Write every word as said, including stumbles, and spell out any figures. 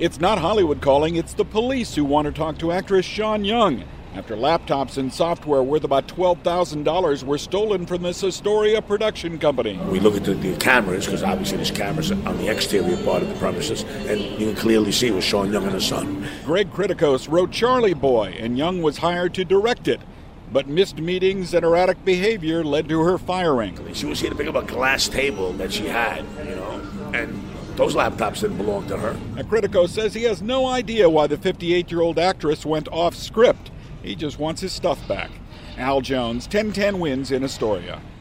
It's not Hollywood calling, it's the police who want to talk to actress Sean Young after laptops and software worth about twelve thousand dollars were stolen from this Astoria production company. We look at the, the cameras, because obviously there's cameras on the exterior part of the premises, and you can clearly see it was Sean Young and his son. Greg Kritikos wrote Charlie Boy, and Young was hired to direct it. But missed meetings and erratic behavior led to her firing. She was here to pick up a glass table that she had, you know, and those laptops didn't belong to her. Kritikos says he has no idea why the fifty-eight-year-old actress went off script. He just wants his stuff back. Al Jones, ten ten Wins in Astoria.